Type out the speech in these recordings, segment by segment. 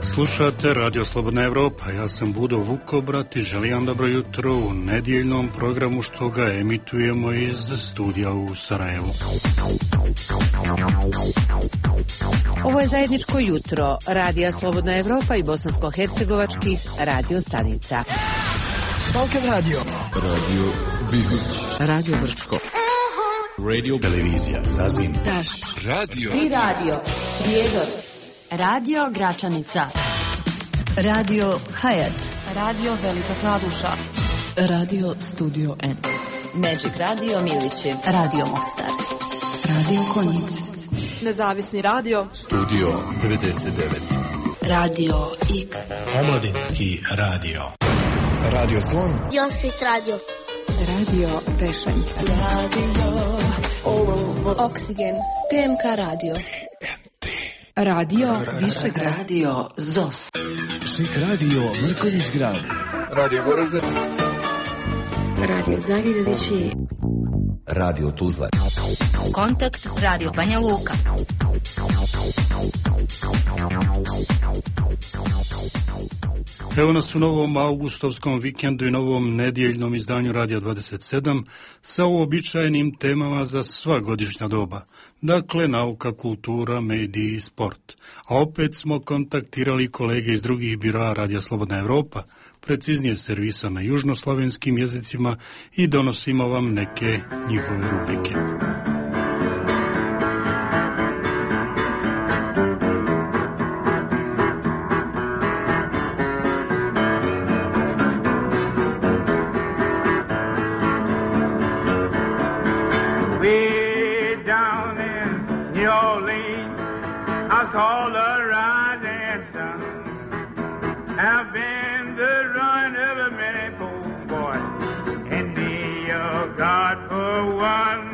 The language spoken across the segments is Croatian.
Slušate Radio Slobodna Evropa, ja sam Budo Vukobrat i želim dobro jutro u nedjeljnom programu što ga emitujemo iz studija u Sarajevu. Ovo je zajedničko jutro Radija Slobodna Evropa i bosansko-hercegovačkih radio stanica. Balkan Radio, Radio Bihuć, Radio Brčko, Radio Televizija Zazin, Daš, Radio Tri Radio, Prijedor, Radio Gračanica, Radio Hayat, Radio Velika Kladuša, Radio Studio N, Magic Radio Milići, Radio Mostar, Radio Konjic, Nezavisni radio, Studio 99, Radio X, Omladinski radio, Radio Slon, Josvit radio, Radio Tešanj, Radio Oksigen, TMK radio, Radio Višegrad, Radio ZOS, Šik radio Mrkonjić grad, Radio Goražde, Radio Zavidovići, Radio Tuzla, Kontakt Radio Banja Luka. Evo nas u novom augustovskom vikendu i novom nedjeljnom izdanju Radija 27 sa uobičajenim temama za sva godišnja doba. Dakle, nauka, kultura, mediji i sport. A opet smo kontaktirali kolege iz drugih biroa Radija Slobodna Evropa, preciznije servisa na južnoslavenskim jezicima i donosimo vam neke njihove rubrike. Called the rising sun, have been the run of a many poor boys, and be a God for one.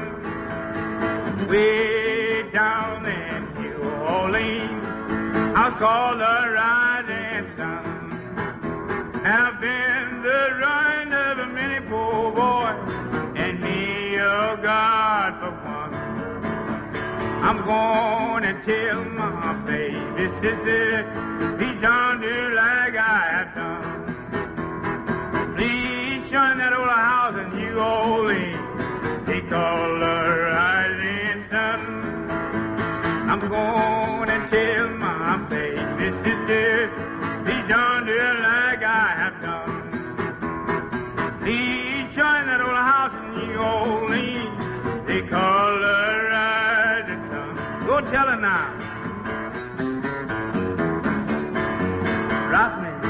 Way down in New Orleans, I was called the rising sun, have been the run of a many poor boys, and be a God for one. I'm gonna tell my baby sister, please don't do like I have done. Please shun that old house in New Orleans, they call the rising sun. I'm gonna tell my baby sister, please don't do like I have done. Please shun that old house in New Orleans, they call the rising sun. Go tell her now. Rock me.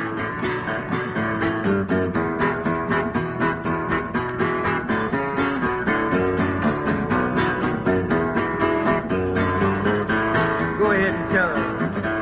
Go ahead and tell her.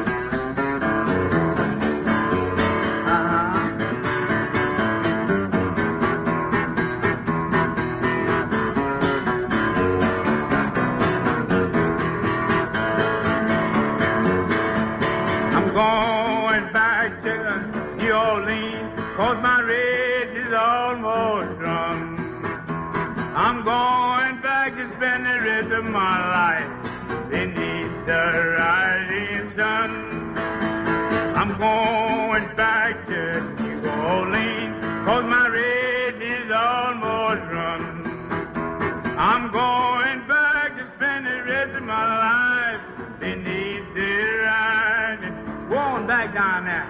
Going back to New Orleans, 'cause my race is almost run. I'm going back to spend the rest of my life beneath the rising sun. I'm going back to New Orleans, 'cause my race is almost run. I'm going back to spend the rest of my life beneath the rising. Go on back down there.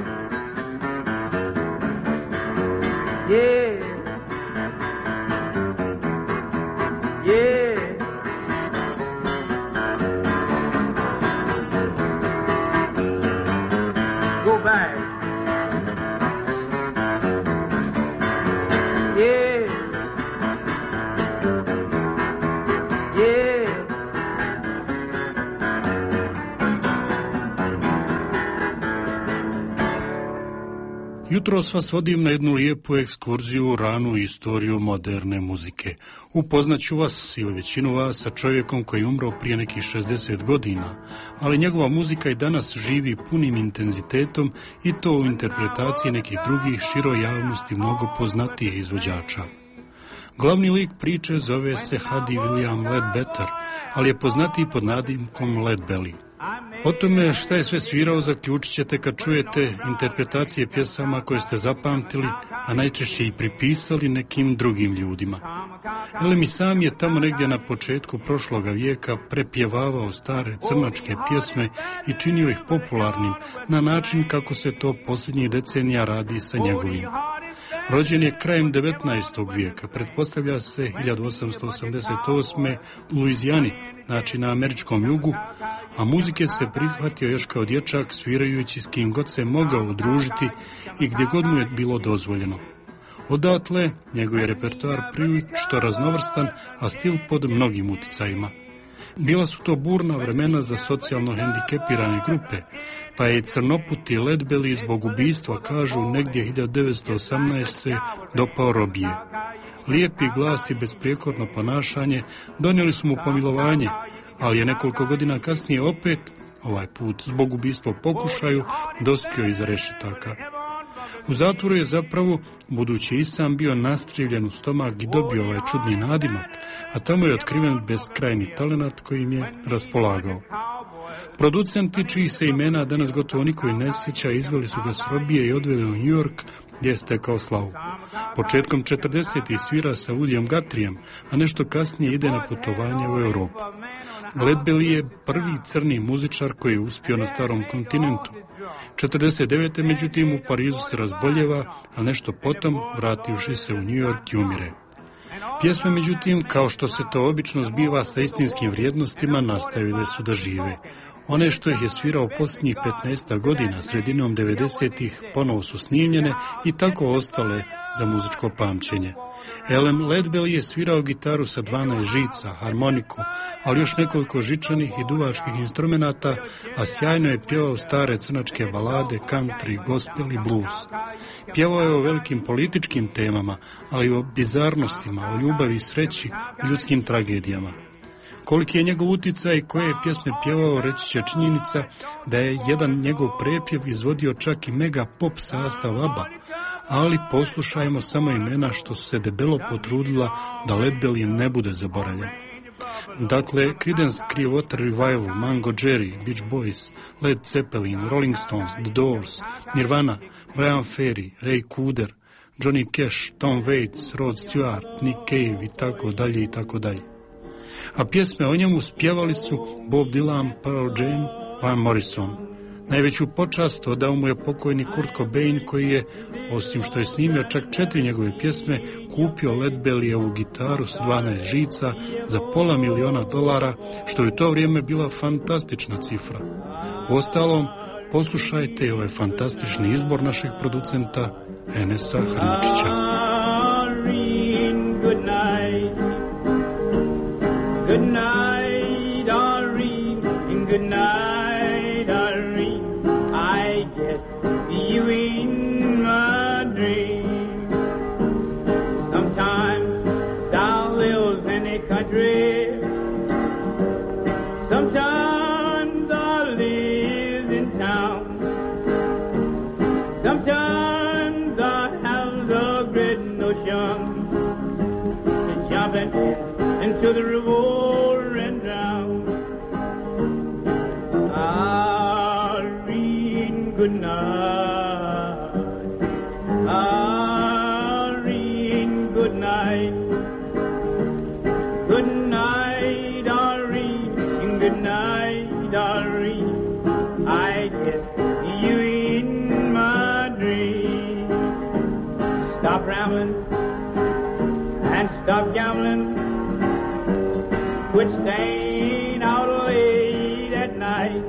Yeah. Yeah. Go back. Yeah. Yeah. Jutros vas vodim na jednu lijepu ekskurziju u ranu istoriju moderne muzike. Upoznaću vas ili većinu vas sa čovjekom koji je umro prije nekih 60 godina, ali njegova muzika i danas živi punim intenzitetom i to u interpretaciji nekih drugih široj javnosti mnogo poznatijih izvođača. Glavni lik priče zove se Hadi William Ledbetter, ali je poznatiji pod nadimkom Lead Belly. O tome šta je sve svirao zaključit ćete kad čujete interpretacije pjesama koje ste zapamtili, a najčešće i pripisali nekim drugim ljudima. Elem i sam je tamo negdje na početku prošloga vijeka prepjevavao stare crnačke pjesme i činio ih popularnim na način kako se to posljednjih decenija radi sa njegovim. Rođen je krajem 19. vijeka, pretpostavlja se 1888. u Luizijani, znači na američkom jugu, a muzike se prihvatio još kao dječak svirajući s kim god se mogao udružiti i gdje god mu je bilo dozvoljeno. Odatle njegov je repertoar prilično raznovrstan, a stil pod mnogim uticajima. Bila su to burna vremena za socijalno hendikepirane grupe, pa je crnoputi Leadbelly zbog ubistva, kažu, negdje 1918. dopao robije. Lijepi glas i besprijekorno ponašanje donijeli su mu pomilovanje, ali je nekoliko godina kasnije opet, ovaj put zbog ubistva pokušaju, dospio iza rešetaka. U zatvoru je zapravo, budući i sam bio nastreljen u stomak i dobio ovaj čudni nadimak, a tamo je otkriven beskrajni talenat kojim je raspolagao. Producenti čijih se imena danas gotovo niko i ne sjeća, izveli su ga s robije i odveli u New York, gdje je stekao slavu. Početkom 40. svira sa Woodiem Guthriejem, a nešto kasnije ide na putovanje u Europu. Leadbelly je prvi crni muzičar koji je uspio na starom kontinentu. 49. međutim u Parizu se razboljeva, a nešto potom, vrativši se u New York, i umire. Pjesme, međutim, kao što se to obično zbiva sa istinskim vrijednostima, nastavile su da žive. One što ih je svirao posljednjih 15 godina, sredinom 90-ih, ponovo su snimljene i tako ostale za muzičko pamćenje. Elem Leadbelly je svirao gitaru sa 12 žica, harmoniku, ali još nekoliko žičanih i duvačkih instrumenata, a sjajno je pjevao stare crnačke balade, country, gospel i blues. Pjevao je o velikim političkim temama, ali i o bizarnostima, o ljubavi i sreći, o ljudskim tragedijama. Koliki je njegov uticaj i koje je pjesme pjevao, reći će činjenica da je jedan njegov prepjev izvodio čak i mega pop sastav ABBA, ali poslušajmo samo imena što se debelo potrudila da Leadbelly ne bude zaboravljen. Dakle, Creedence Clearwater Revival, Mango Jerry, Beach Boys, Led Zeppelin, Rolling Stones, The Doors, Nirvana, Brian Ferry, Ray Cooder, Johnny Cash, Tom Waits, Rod Stewart, Nick Cave i tako dalje i tako dalje. A pjesme o njemu spjevali su Bob Dylan, Pearl Jam, Van Morrison. Najveću počast odao mu je pokojni Kurt Cobain, koji je, osim što je snimio čak 4 njegove pjesme, kupio Leadbelly gitaru s 12 žica za $500,000, što je u to vrijeme bila fantastična cifra. Uostalom, poslušajte ovaj fantastični izbor našeg producenta Enesa Hrničića. Good night, Irene, and good night, Irene. I get you in my dream. Sometimes thou lives in a country. Sometimes I live in town. Sometimes I have the great notion to jump into the river and drown. Irene, good night. Irene, good night. Good night, Irene. Good night, Irene. I get you in my dream. Stop rambling and stop gambling. Quit staying out late at night.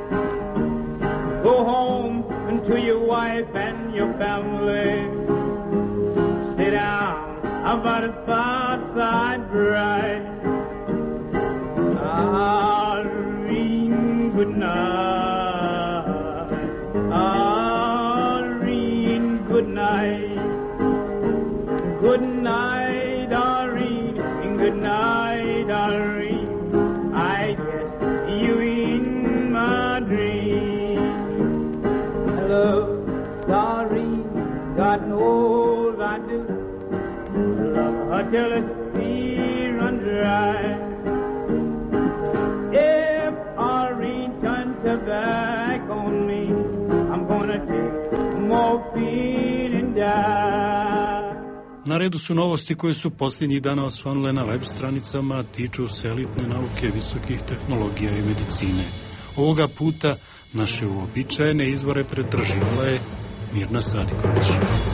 Go home to your wife and your family. Sit down about a fireside bright. Irene, good night. Irene, good night. Good night, Irene, and good night, Irene. I get you in my dream. I love Irene, God knows I do. Love her till the sea runs dry. If Irene turns feed and die. Na redu su novosti koje su posljednjih dana osvanule na web stranicama, tiču se elitne nauke, visokih tehnologija i medicine. Ovoga puta naše uobičajene izvore pretraživala je Mirna Sadiković.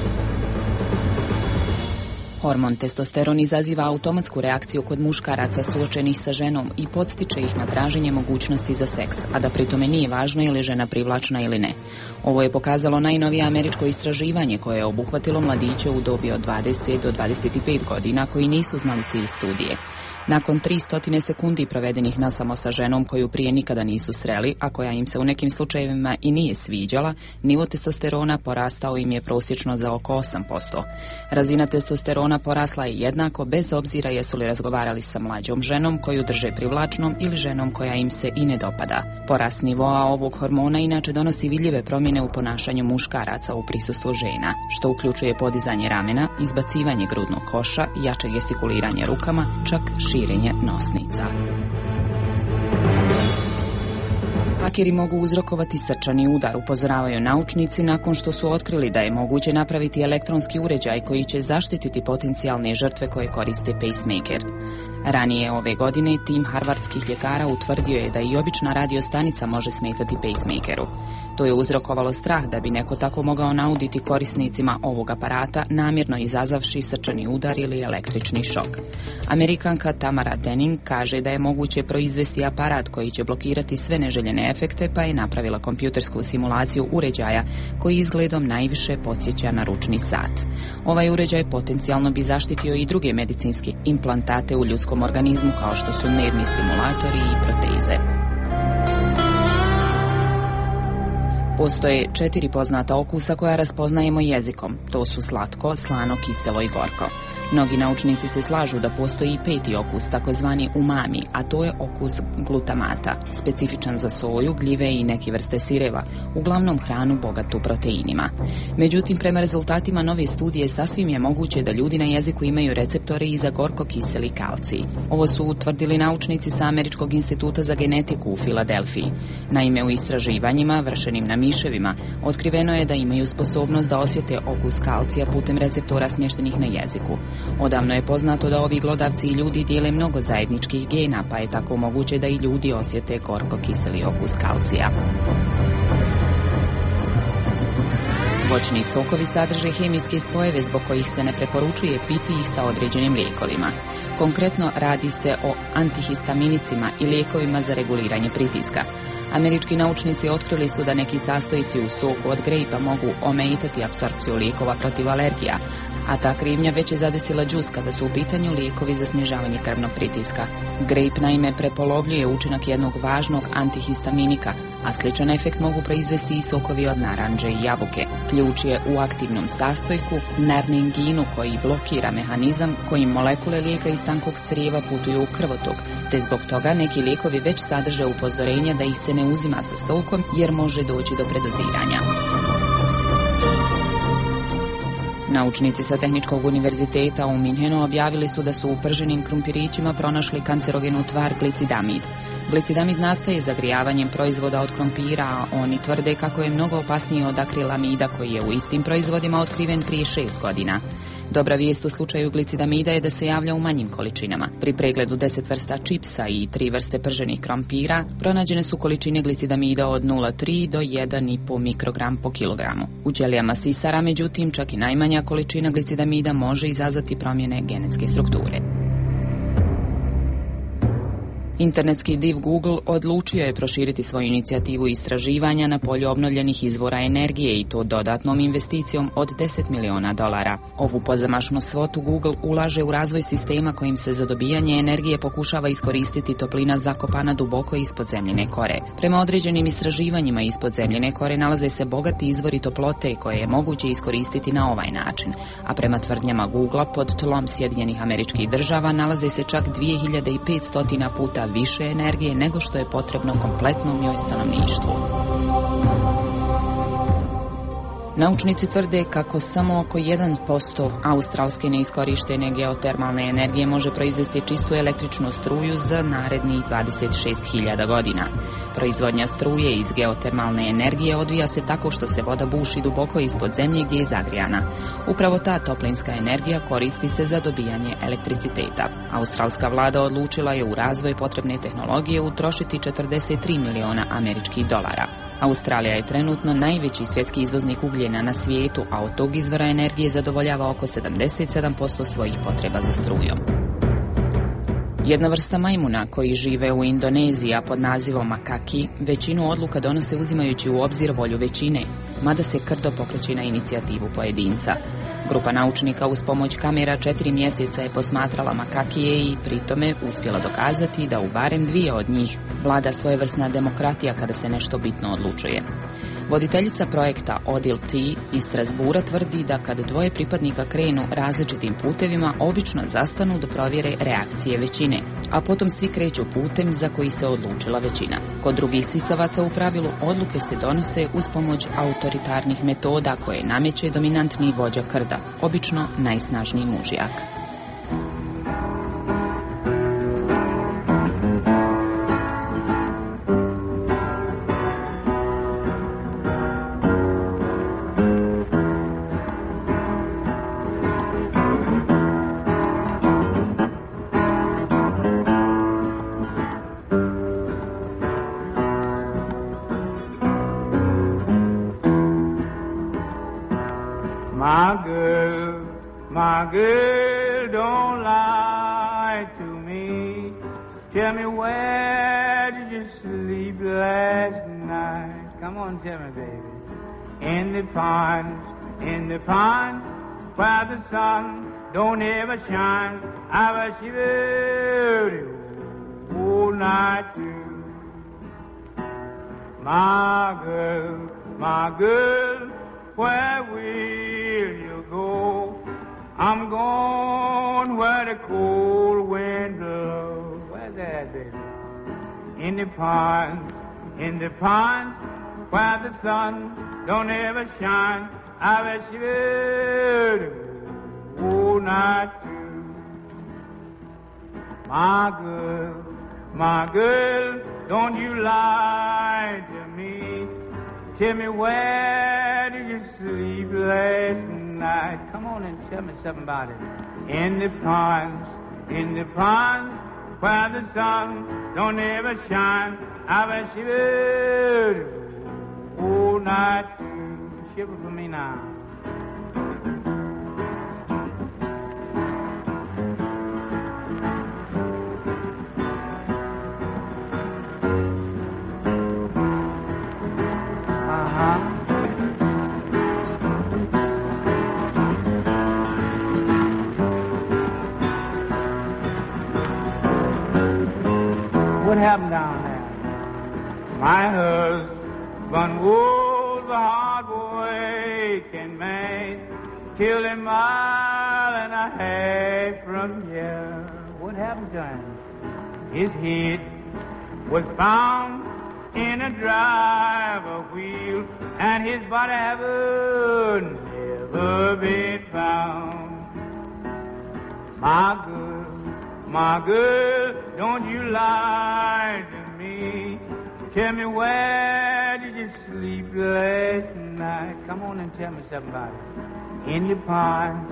Hormon testosteron izaziva automatsku reakciju kod muškaraca suočenih sa ženom i podstiče ih na traženje mogućnosti za seks, a da pritome nije važno je li žena privlačna ili ne. Ovo je pokazalo najnovije američko istraživanje koje je obuhvatilo mladiće u dobi od 20 do 25 godina koji nisu znali cilj studije. Nakon 300 sekundi provedenih nasamo sa ženom koju prije nikada nisu sreli, a koja im se u nekim slučajevima i nije sviđala, nivo testosterona porastao im je prosječno za oko 8%. Razina testosterona porasla je jednako bez obzira jesu li razgovarali sa mlađom ženom koju drže privlačnom ili ženom koja im se i ne dopada. Porast nivoa ovog hormona inače donosi vidljive promjene u ponašanju muškaraca u prisustvu žena, što uključuje podizanje ramena, izbacivanje grudnog koša, jače gestikuliranje rukama, čak širenje nosnica. Hakeri mogu uzrokovati srčani udar, upozoravaju naučnici nakon što su otkrili da je moguće napraviti elektronski uređaj koji će zaštititi potencijalne žrtve koje koriste pacemaker. Ranije ove godine tim harvardskih ljekara utvrdio je da i obična radiostanica može smetati pacemakeru. To je uzrokovalo strah da bi neko tako mogao nauditi korisnicima ovog aparata, namjerno izazavši srčani udar ili električni šok. Amerikanka Tamara Denning kaže da je moguće proizvesti aparat koji će blokirati sve neželjene efekte, pa je napravila kompjutersku simulaciju uređaja koji izgledom najviše podsjeća na ručni sat. Ovaj uređaj potencijalno bi zaštitio i druge medicinske implantate u ljudskom organizmu kao što su nervni stimulatori i proteze. Postoje 4 poznata okusa koja raspoznajemo jezikom. To su slatko, slano, kiselo i gorko. Mnogi naučnici se slažu da postoji i 5. okus, takozvani umami, a to je okus glutamata, specifičan za soju, gljive i neke vrste sireva, uglavnom hranu bogatu proteinima. Međutim, prema rezultatima nove studije sasvim je moguće da ljudi na jeziku imaju receptore i za gorko-kiseli kalcij. Ovo su utvrdili naučnici sa Američkog instituta za genetiku u Filadelfiji. Naime, u istraživanjima vršenim na miševima otkriveno je da imaju sposobnost da osjete okus kalcija putem receptora smještenih na jeziku. Odavno je poznato da ovi glodavci i ljudi dijele mnogo zajedničkih gena, pa je tako moguće da i ljudi osjete gorko-kiseli okus kalcija. Voćni sokovi sadrže hemijske spojeve zbog kojih se ne preporučuje piti ih sa određenim lijekovima. Konkretno radi se o antihistaminicima i lijekovima za reguliranje pritiska. Američki naučnici otkrili su da neki sastojci u soku od grejpa mogu ometati apsorpciju lijekova protiv alergija, a ta krivnja već je zadesila džus kada su u pitanju lijekovi za snižavanje krvnog pritiska. Grejp naime prepolovljuje učinak jednog važnog antihistaminika, a sličan efekt mogu proizvesti i sokovi od naranđe i jabuke. Ključ je u aktivnom sastojku narninginu koji blokira mehanizam kojim molekule lijeka iz tankog crijeva putuju u krvotok, te zbog toga neki lijekovi već sadrže upozorenje da ih se ne uzima sa sokom jer može doći do predoziranja. Naučnici sa Tehničkog univerziteta u Minhenu objavili su da su u prženim krumpirićima pronašli kancerogenu tvar glicidamid. Glicidamid nastaje zagrijavanjem proizvoda od krompira, a oni tvrde kako je mnogo opasniji od akrilamida koji je u istim proizvodima otkriven prije 6 godina. Dobra vijest u slučaju glicidamida je da se javlja u manjim količinama. Pri pregledu 10 vrsta čipsa i 3 vrste prženih krompira pronađene su količine glicidamida od 0,3 do 1,5 mikrogram po kilogramu. U ćelijama sisara, međutim, čak i najmanja količina glicidamida može izazvati promjene genetske strukture. Internetski div Google odlučio je proširiti svoju inicijativu istraživanja na polju obnovljenih izvora energije i to dodatnom investicijom od $10 miliona. Ovu pozamašnu svotu Google ulaže u razvoj sistema kojim se za dobijanje energije pokušava iskoristiti toplina zakopana duboko ispod zemljine kore. Prema određenim istraživanjima ispod zemljine kore nalaze se bogati izvori toplote koje je moguće iskoristiti na ovaj način, a prema tvrdnjama Googlea pod tlom Sjedinjenih Američkih Država nalaze se čak 2500 puta više energije nego što je potrebno kompletnom njoj stanovništvu. Naučnici tvrde kako samo oko 1% australske neiskorištene geotermalne energije može proizvesti čistu električnu struju za narednih 26.000 godina. Proizvodnja struje iz geotermalne energije odvija se tako što se voda buši duboko ispod zemlje gdje je zagrijana. Upravo ta toplinska energija koristi se za dobijanje elektriciteta. Australska vlada odlučila je u razvoj potrebne tehnologije utrošiti 43 miliona američkih dolara. Australija je trenutno najveći svjetski izvoznik ugljena na svijetu, a od tog izvora energije zadovoljava oko 77% svojih potreba za strujom. Jedna vrsta majmuna koji žive u Indoneziji, a pod nazivom makaki, većinu odluka donose uzimajući u obzir volju većine, mada se krdo pokreće na inicijativu pojedinca. Grupa naučnika uz pomoć kamera 4 mjeseca je posmatrala makakije i pritome uspjela dokazati da u barem 2 od njih vlada svojevrsna demokratija kada se nešto bitno odlučuje. Voditeljica projekta Odile T. iz Strasbura tvrdi da kad 2 pripadnika krenu različitim putevima, obično zastanu da provjere reakcije većine, a potom svi kreću putem za koji se odlučila većina. Kod drugih sisavaca u pravilu odluke se donose uz pomoć autoritarnih metoda koje nameće dominantni vođa krda, obično najsnažniji mužjak. My girl, don't lie to me. Tell me, where did you sleep last night? Come on, tell me, baby. In the pond, where the sun don't ever shine. I was shivering all night too. My girl, where will you go? I'm going where the cold wind blows. Where's that, baby? In the pond, where the sun don't ever shine. I was shivering all night too. My girl, don't you lie to me. Tell me, where did you sleep last night? Come on and tell me something about it. In the ponds, where the sun don't ever shine. I was shivering all night too. Shiver for me now. What happened down there? My husband was a hard working man, killed a mile and a half from here. What happened to him? His head was found in a driver wheel, and his body haven't never been found. My girl, don't you lie to me. Tell me, where did you sleep last night? Come on and tell me something about it. In the ponds,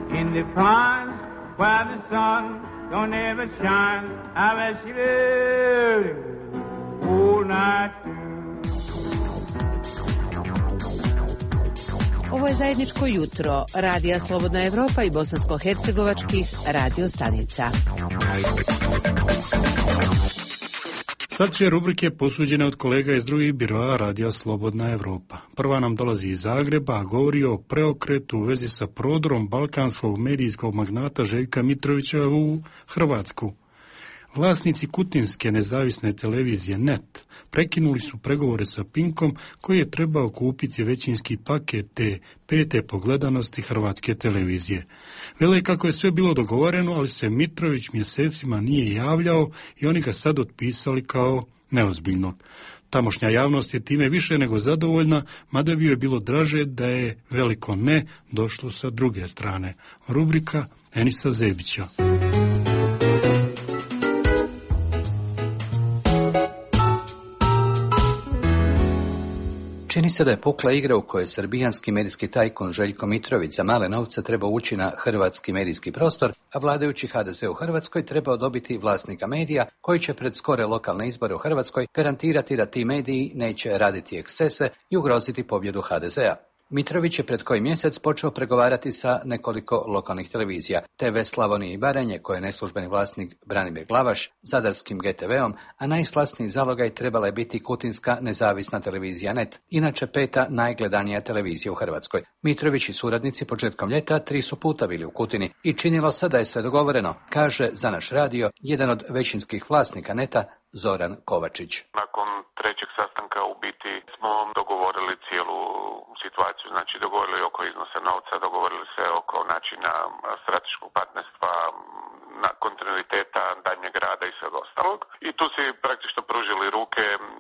where the sun don't ever shine. I was shivering all night too. Ovo je zajedničko jutro Radija Slobodna Evropa i bosansko-hercegovačkih radio stanica. Sad će rubrike posuđene od kolega iz drugih biroa Radija Slobodna Evropa. Prva nam dolazi iz Zagreba, a govori o preokretu u vezi sa prodorom balkanskog medijskog magnata Željka Mitrovića u Hrvatsku. Vlasnici kutinske nezavisne televizije NET prekinuli su pregovore sa Pinkom koji je trebao kupiti većinski paket te 5. pogledanosti hrvatske televizije. Vele kako je sve bilo dogovoreno, ali se Mitrović mjesecima nije javljao i oni ga sad otpisali kao neozbiljnog. Tamošnja javnost je time više nego zadovoljna, mada bi joj bilo draže da je veliko ne došlo sa druge strane. Rubrika Enisa Zebića. Čini se da je pukla igra u kojoj srbijanski medijski tajkun Željko Mitrović za male novce trebao ući na hrvatski medijski prostor, a vladajući HDZ u Hrvatskoj trebao dobiti vlasnika medija koji će pred skore lokalne izbore u Hrvatskoj garantirati da ti mediji neće raditi ekscese i ugroziti pobjedu HDZ-a. Mitrović je pred koji mjesec počeo pregovarati sa nekoliko lokalnih televizija, TV Slavonije i Baranje, koje je neslužbeni vlasnik Branimir Glavaš, zadarskim GTV-om, a najslasniji zalogaj trebala je biti kutinska nezavisna televizija NET, inače 5. najgledanija televizija u Hrvatskoj. Mitrović i suradnici početkom ljeta 3 su puta bili u Kutini i činilo se da je sve dogovoreno, kaže za naš radio jedan od većinskih vlasnika NET-a, Zoran Kovačić. Nakon trećeg sastanka u biti smo dogovorili cijelu situaciju, znači dogovorili oko iznosa novca, dogovorili se oko načina strateškog partnerstva, na kontinuiteta daljnjeg rada i svega ostalog. I tu si praktično pružili ruke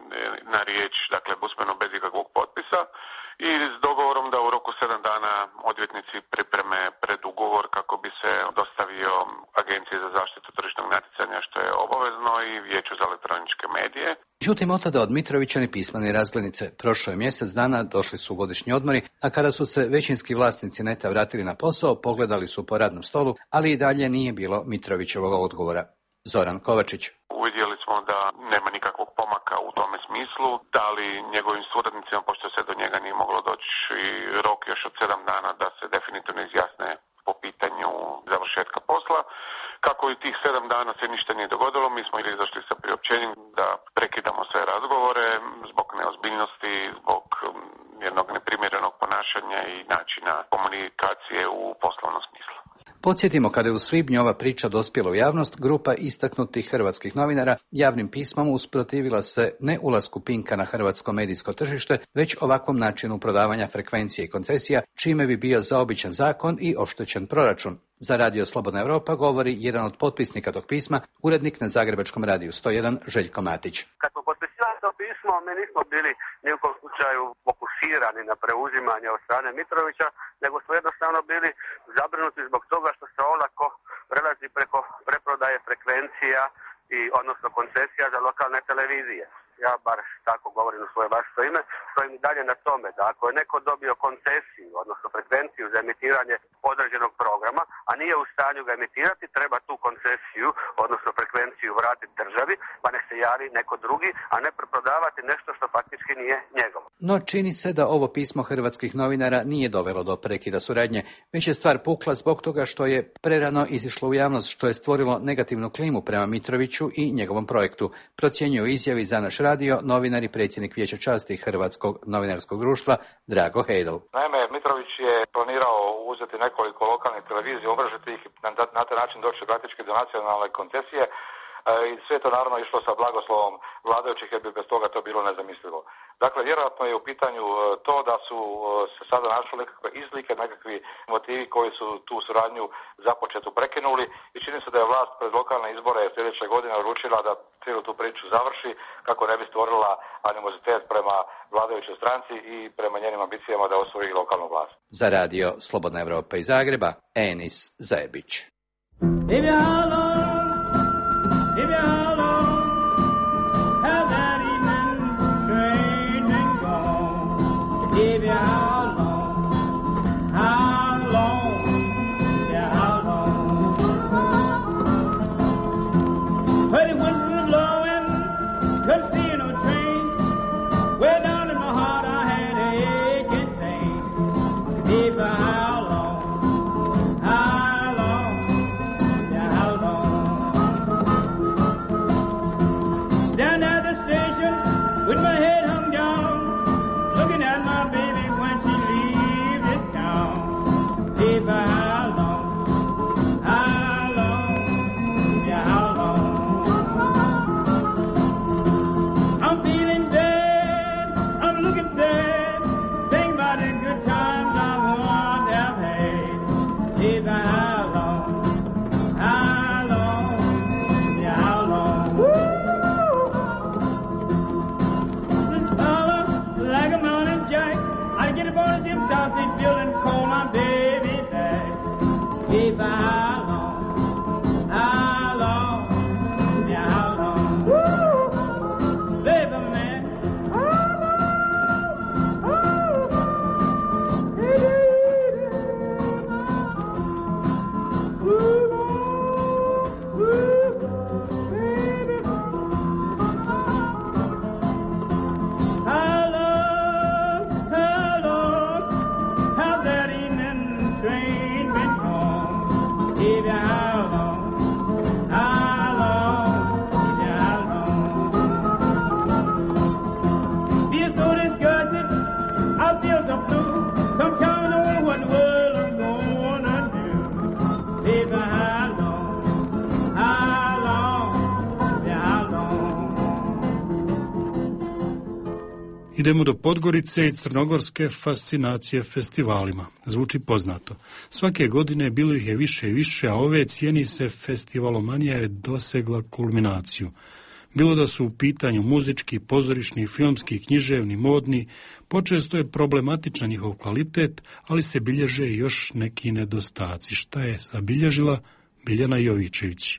na riječ, dakle usmeno bez ikakvog potpisa i s dogovorom da u roku 7 dana odvjetnici pripreme predugovor kako bi se dostavio Agenciji za zaštitu tržišnog natjecanja, što je obavezno, i Vijeću za elektroničke medije. Međutim, od tada od Mitrovića ni pisma ni razglednice. Prošlo je mjesec dana, došli su godišnji odmori, a kada su se većinski vlasnici NET-a vratili na posao, pogledali su po radnom stolu, ali i dalje nije bilo Mitrovićevog odgovora. Zoran Kovačić. Uvidjeli smo da nema nikakvog pomaka u tome smislu, da li njegovim suradnicima, pošto se do njega nije moglo doći rok još od 7 dana da se definitivno izjasne po pitanju završetka posla. Kako i tih 7 dana se ništa nije dogodilo, mi smo izašli sa priopćenjem da prekidamo sve razgovore zbog neozbiljnosti, zbog jednog neprimjerenog ponašanja i načina komunikacije u poslovnom smislu. Podsjetimo, kada je u svibnju ova priča dospjela u javnost, grupa istaknutih hrvatskih novinara javnim pismom usprotivila se ne ulasku Pinka na hrvatsko medijsko tržište, već ovakvom načinu prodavanja frekvencije i koncesija, čime bi bio zaobičan zakon i oštećen proračun. Za Radio Slobodna Europa govori jedan od potpisnika tog pisma, urednik na Zagrebačkom radiju 101 Željko Matić. Kad smo potpisivali to pismo, mi nismo bili ni u kom slučaju fokusirani na preuzimanje od strane Mitrovića, nego smo jednostavno bili zabrinuti zbog toga što se olako prelazi preko preprodaje frekvencija i odnosno koncesija za lokalne televizije. Ja bar tako govorim u svoje vlastito ime, stojim i dalje na tome da ako je neko dobio koncesiju, odnosno frekvenciju za emitiranje određenog programa, a nije u stanju ga emitirati, treba tu koncesiju, odnosno frekvenciju vratiti državi, pa nek se javi neko drugi, a ne preprodavati nešto što faktički nije njegovo. No čini se da ovo pismo hrvatskih novinara nije dovelo do prekida suradnje, već je stvar pukla zbog toga što je prerano izišlo u javnost, što je stvorilo negativnu klimu prema Mitroviću i njegovom projektu, procjenjuje u izjavi za naš radio novinar i predsjednik Vijeća časti Hrvatskog novinarskog društva Drago Hejdel. Naime, Mitrović je planirao uzeti nekoliko lokalnih televizija, umrežiti ih, na taj način doći praktički do nacionalne koncesije i sve to naravno išlo sa blagoslovom vladajućih, jer bi bez toga to bilo nezamislivo. Dakle, vjerojatno je u pitanju to da su se sada našli nekakve izlike, nekakvi motivi koji su tu suradnju započetu prekinuli i čini se da je vlast pred lokalne izbore sljedeće godine odlučila da cijelu tu priču završi kako ne bi stvorila animozitet prema vladajućoj stranci i prema njenim ambicijama da osvoji lokalnu vlast. Za radio Slobodna Europa iz Zagreba, Enis Zebić. How long, yeah, how long? sausage feeling cold on baby's back. Baby, how long? How long? Yeah, how long? Woo! Baby, man. Idemo do Podgorice i crnogorske fascinacije festivalima. Zvuči poznato. Svake godine bilo ih je više i više, a ove cijeni se festivalomanija je dosegla kulminaciju. Bilo da su u pitanju muzički, pozorišni, filmski, književni, modni, počesto je problematičan njihov kvalitet, ali se bilježe i još neki nedostaci. Šta je zabilježila Biljana Jovičević?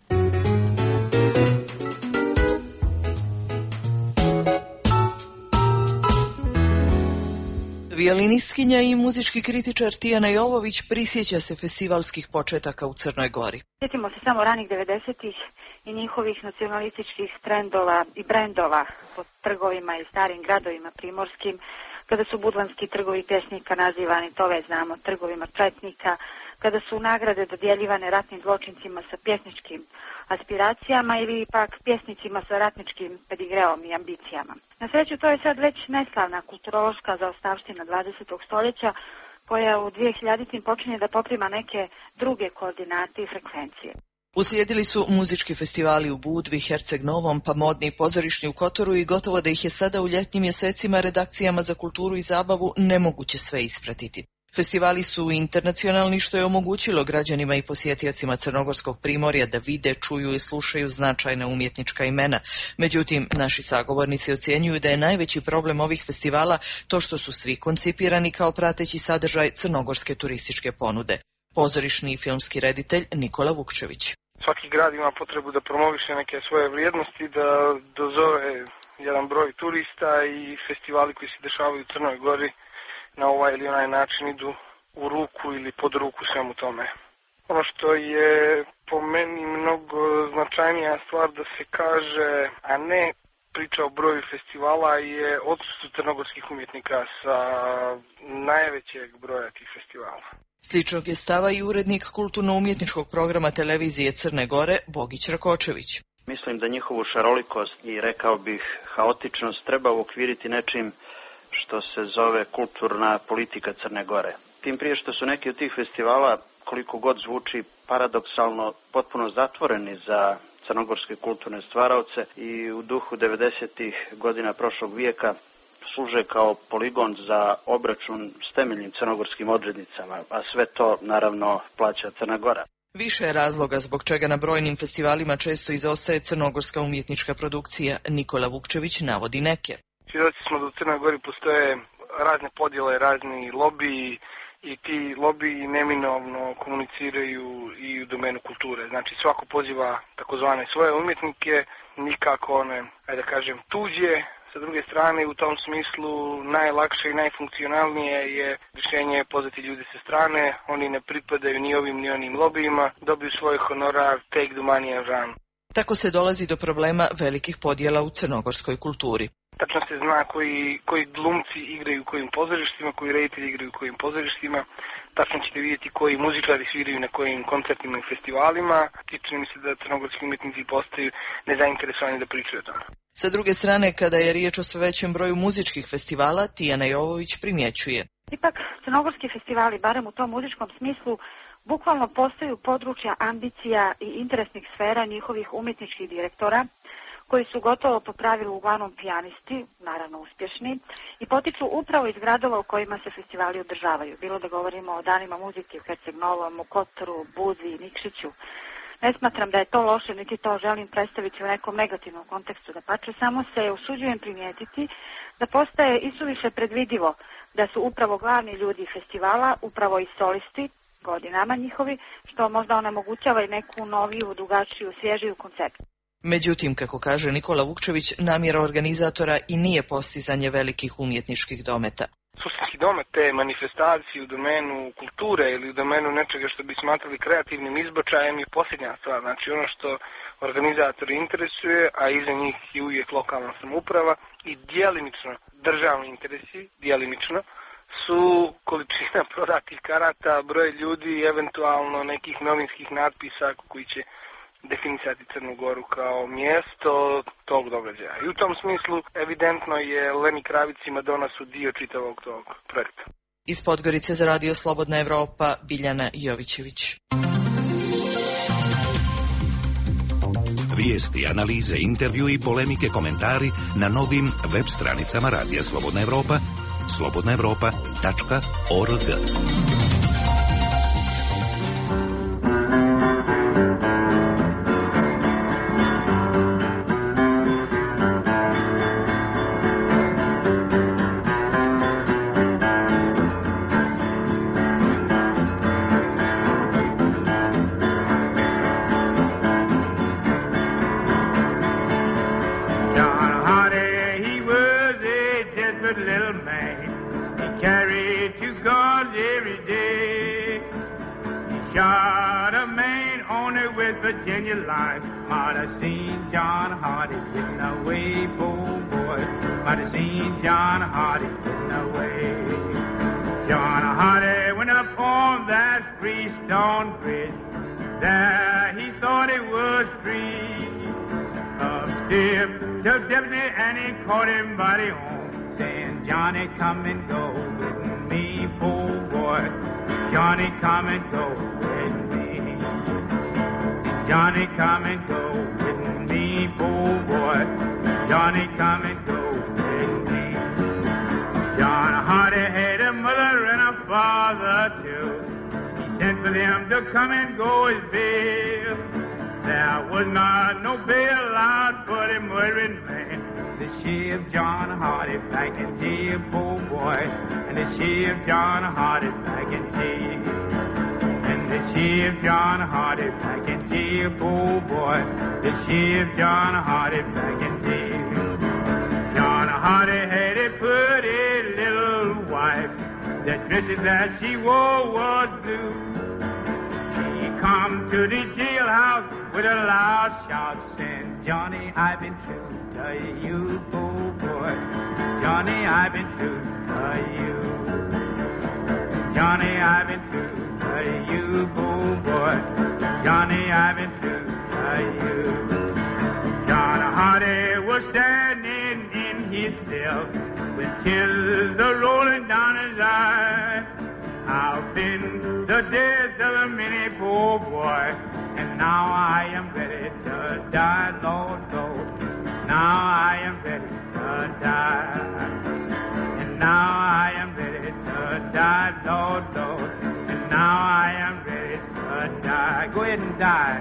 Violinistkinja i muzički kritičar Tijana Jovović prisjeća se festivalskih početaka u Crnoj Gori. Sjetimo se samo ranih 90-ih i njihovih nacionalističkih trendova i brendova po trgovima i starim gradovima primorskim, kada su budvanski trgovi pjesnika nazivani, to već znamo, trgovima četnika, kada su nagrade dodjeljivane ratnim zločincima sa pjesničkim aspiracijama ili pak pjesnicima sa ratničkim pedigreom i ambicijama. Na sreću to je sad već neslavna kulturološka zaostavština 20. stoljeća koja u 2000. počinje da poprima neke druge koordinate i frekvencije. Uslijedili su muzički festivali u Budvi, Herceg Novom, pa modni i pozorišni u Kotoru i gotovo da ih je sada u ljetnim mjesecima redakcijama za kulturu i zabavu nemoguće sve ispratiti. Festivali su internacionalni, što je omogućilo građanima i posjetiocima Crnogorskog primorja da vide, čuju i slušaju značajna umjetnička imena. Međutim, naši sagovornici ocjenjuju da je najveći problem ovih festivala to što su svi koncipirani kao prateći sadržaj crnogorske turističke ponude. Pozorišni i filmski reditelj Nikola Vukčević. Svaki grad ima potrebu da promoviše neke svoje vrijednosti, da dozove jedan broj turista i festivali koji se dešavaju u Crnoj Gori na ovaj ili onaj način idu u ruku ili pod ruku svemu tome. Ono što je po meni mnogo značajnija stvar da se kaže, a ne priča o broju festivala, je odsustvo crnogorskih umjetnika sa najvećeg broja tih festivala. Sličnog je stava i urednik kulturno-umjetničkog programa televizije Crne Gore Bogić Rakočević. Mislim da njihovu šarolikost i, rekao bih, haotičnost treba uokviriti nečim što se zove kulturna politika Crne Gore. Tim prije što su neki od tih festivala, koliko god zvuči paradoksalno, potpuno zatvoreni za crnogorske kulturne stvaraoce i u duhu 90-ih godina prošlog vijeka služe kao poligon za obračun s temeljnim crnogorskim odrednicama, a sve to naravno plaća Crna Gora. Više je razloga zbog čega na brojnim festivalima često izostaje crnogorska umjetnička produkcija. Nikola Vukčević navodi neke. Svjedoci smo da u Crnoj Gori postoje razne podjele, razni lobiji i ti lobiji neminovno komuniciraju i u domenu kulture. Znači svako poziva takozvane svoje umjetnike, nikako one, ajde da kažem, tuđe. Sa druge strane, u tom smislu najlakše i najfunkcionalnije je rješenje pozvati ljude sa strane, oni ne pripadaju ni ovim ni onim lobijima, dobiju svoj honorar, take the money and run. Tako se dolazi do problema velikih podjela u crnogorskoj kulturi. Tačno se zna koji glumci igraju u kojim pozorištima, koji reditelji igraju u kojim pozorištima. Tačno ćete vidjeti koji muzičari sviraju na kojim koncertima i festivalima. Čini mi se da crnogorski umjetnici postaju nezainteresovani da pričaju o tome. Sa druge strane, kada je riječ o sve većem broju muzičkih festivala, Tijana Jovović primjećuje. Ipak, crnogorski festivali, barem u tom muzičkom smislu, bukvalno postaju područja ambicija i interesnih sfera njihovih umjetničkih direktora, koji su gotovo po pravilu uglavnom pijanisti, naravno uspješni, i potiču upravo iz gradova u kojima se festivali održavaju. Bilo da govorimo o danima muzike u Herceg Novom, u Kotoru, Budvi i Nikšiću. Ne smatram da je to loše, niti to želim predstaviti u nekom negativnom kontekstu. Dapače, samo se usuđujem primijetiti da postaje isuviše predvidivo da su upravo glavni ljudi festivala, upravo i solisti, godinama njihovi, što možda onemogućava i neku noviju, drugačiju, svježiju koncept. Međutim, kako kaže Nikola Vukčević, namjera organizatora i nije postizanje velikih umjetničkih dometa. Suštinski domet te manifestacije u domenu kulture ili u domenu nečega što bi smatrali kreativnim izbačajem je posljednja stvar. Znači ono što organizatori interesuje, a iza njih je uvijek lokalna samouprava i djelimično državni interesi, djelimično, su količina prodatih karata, broj ljudi i eventualno nekih novinskih natpisa koji će definisati Crnu Goru kao mjesto tog događaja. I u tom smislu evidentno je Lenny Kravitz i Madonna su dio čitavog tog projekta. Iz Podgorice za Radio Slobodna Evropa, Biljana Jovićević. Vijesti, analize, intervju i polemike, komentari na novim web stranicama Radija Slobodna Evropa, slobodnaevropa.org. Virginia life, might have seen John Hardy getting away, poor boy. Might have seen John Hardy getting away. John Hardy went up on that freestone bridge. There he thought it was free. Up stiff to deputy and he caught him by the arm, saying, Johnny, come and go with me, poor boy. Johnny, come and go with me. Johnny, come and go with me, poor boy. Johnny, come and go with me. John Hardy had a mother and a father too. He sent for them to come and go his bail. There was not no bail out for the murdering man. The sheriff John Hardy back in jail, poor boy. And the sheriff John Hardy back in jail. The sheriff John Hardy back in jail, poor boy. The sheriff John Hardy back in jail. John Hardy had a pretty little wife. The dresses that she wore was blue. She come to the jailhouse with a loud shout, saying, Johnny, I've been true to you, poor boy. Johnny, I've been true to you. Johnny, I've been true to you, poor boy. Johnny, I've been true to you. John Hardy was standing in his cell with tears rolling down his eyes. I've been the death of a many poor boy, and now I am ready to die, Lord, Lord. Now I am ready to die. And now I am ready to die, Lord, Lord. And now I am ready to die. Go ahead and die.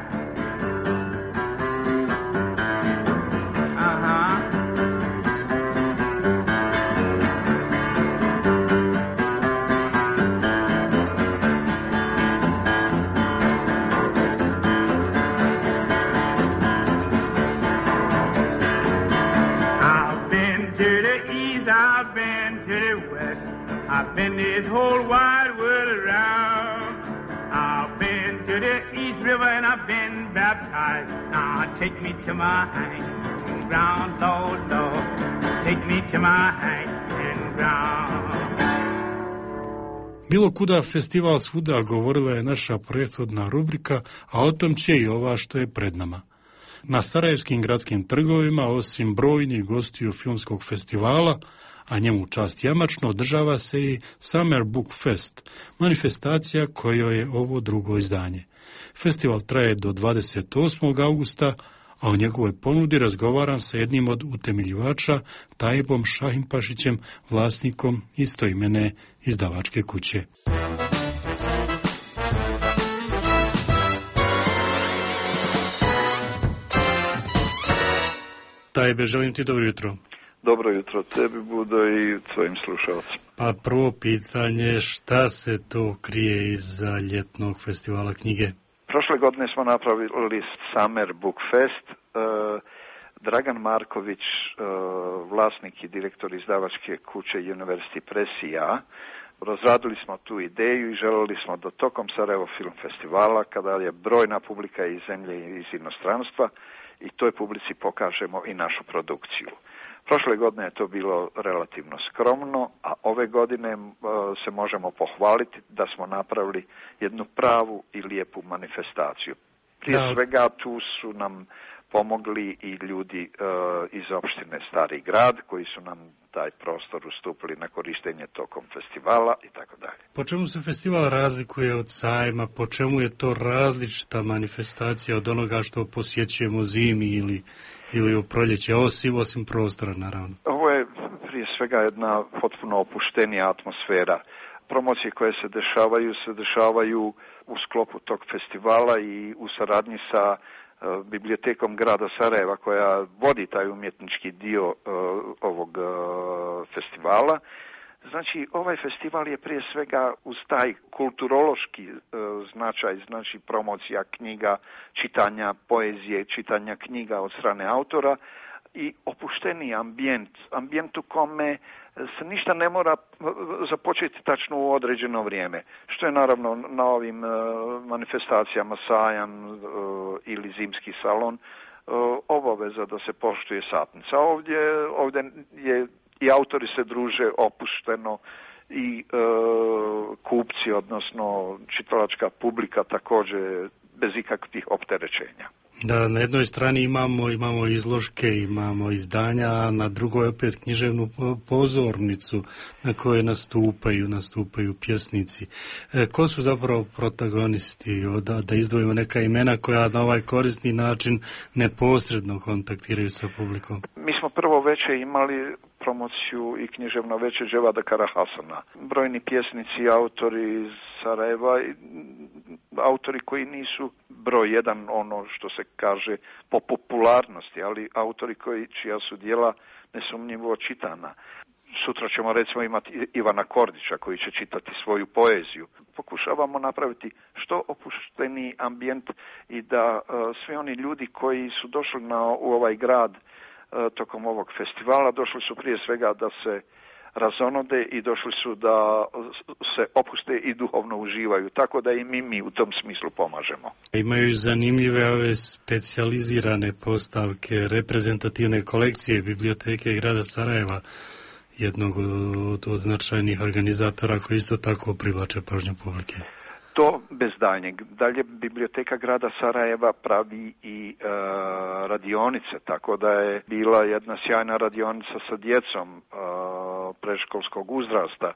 I've been to the west, I've been this whole wide world around. I've been to the East River and I've been baptized. Now take me to my hanging ground, Lord, Lord. Take me to my hanging ground. Bilo kuda, festival svuda, govorila je naša prethodna rubrika, a o tom će i ova što je pred nama. Na sarajevskim gradskim trgovima, osim brojnih gostiju filmskog festivala, a njemu čast jamačno, održava se i Summer Book Fest, manifestacija kojoj je ovo drugo izdanje. Festival traje do 28. augusta, a o njegovoj ponudi razgovaram sa jednim od utemeljivača, Tajibom Šahimpašićem, vlasnikom istoimene izdavačke kuće. Tajbe, želim ti dobro jutro. Dobro jutro tebi, Budo, i tvojim slušalcima. Pa prvo pitanje, šta se to krije iza ljetnog festivala knjige? Prošle godine smo napravili Summer Book Fest. Dragan Marković, vlasnik i direktor izdavačke kuće University Press i ja, razradili smo tu ideju i želeli smo da tokom Sarajevo Film Festivala, kada je brojna publika iz zemlje i iz inostranstva, i toj publici pokažemo i našu produkciju. Prošle godine je to bilo relativno skromno, a ove godine se možemo pohvaliti da smo napravili jednu pravu i lijepu manifestaciju. Prije svega tu su nam pomogli i ljudi iz opštine Stari Grad, koji su nam taj prostor ustupili na korištenje tokom festivala i tako dalje. Po čemu se festival razlikuje od sajma? Po čemu je to različita manifestacija od onoga što posjećujemo zimi ili u proljeće, osim prostora, naravno? Ovo je prije svega jedna potpuno opuštenija atmosfera. Promocije koje se dešavaju u sklopu tog festivala i u saradnji sa Bibliotekom grada Sarajeva, koja vodi taj umjetnički dio ovog festivala. Znači, ovaj festival je prije svega uz taj kulturološki značaj, znači promocija knjiga, čitanja poezije, čitanja knjiga od strane autora i opušteni ambijent u kome se ništa ne mora započeti tačno u određeno vrijeme, što je naravno na ovim manifestacijama sajam ili zimski salon obaveza da se poštuje satnica. Ovdje je i autori se druže opušteno i kupci, odnosno čitalačka publika također bez ikakvih opterećenja. Da, na jednoj strani imamo izložke, imamo izdanja, a na drugoj opet književnu pozornicu na kojoj nastupaju pjesnici. Ko su zapravo protagonisti? Da izdvojimo neka imena koja na ovaj korisni način neposredno kontaktiraju sa publikom. Mi smo prvo veče imali promociju i književno veče Dževada Karahasana. Brojni pjesnici, autori iz Sarajeva, autori koji nisu broj jedan, ono što se kaže po popularnosti, ali autori čija su djela nesumnjivo čitana. Sutra ćemo recimo imati Ivana Kordića koji će čitati svoju poeziju. Pokušavamo napraviti što opušteniji ambijent i da svi oni ljudi koji su došli u ovaj grad tokom ovog festivala, došli su prije svega da se razonode i došli su da se opuste i duhovno uživaju, tako da i mi u tom smislu pomažemo. Imaju zanimljive ove specijalizirane postavke, reprezentativne kolekcije Biblioteke grada Sarajeva, jednog od značajnih organizatora koji isto tako privlače pažnju publike. To bez daljnjeg. Dalje, Biblioteka grada Sarajeva pravi i radionice, tako da je bila jedna sjajna radionica sa djecom predškolskog uzrasta,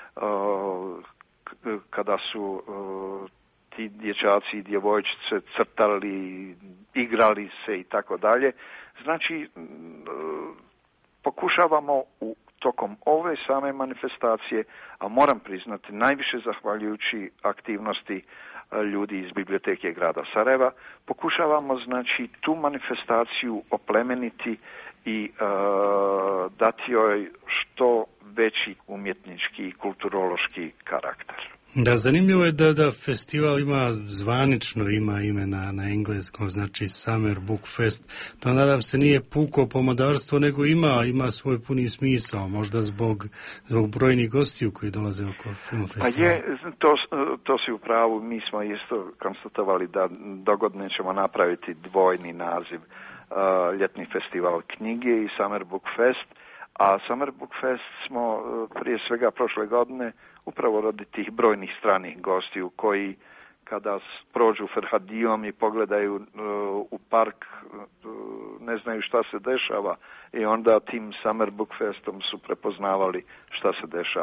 kada su ti dječaci i djevojčice crtali, igrali se i tako dalje. Znači, pokušavamo tokom ove same manifestacije, a moram priznati najviše zahvaljujući aktivnosti ljudi iz Biblioteke grada Sarajeva, pokušavamo znači tu manifestaciju oplemeniti i dati joj što veći umjetnički i kulturološki karakter. Da, zanimljivo je da festival ima zvanično ime na engleskom, znači Summer Book Fest. To nadam se nije puko pomodarstvo, nego ima svoj puni smisao, možda zbog brojnih gostiju koji dolaze oko film festivala. To si u pravu, mi smo isto konstatovali da dogodine ćemo napraviti dvojni naziv, ljetni festival knjige i Summer Book Fest, a Summer Book Fest smo prije svega prošle godine upravo radi tih brojnih stranih gostiju koji kada prođu Ferhadijom i pogledaju u park ne znaju šta se dešava i onda tim Summer Book Festom su prepoznavali šta se dešava.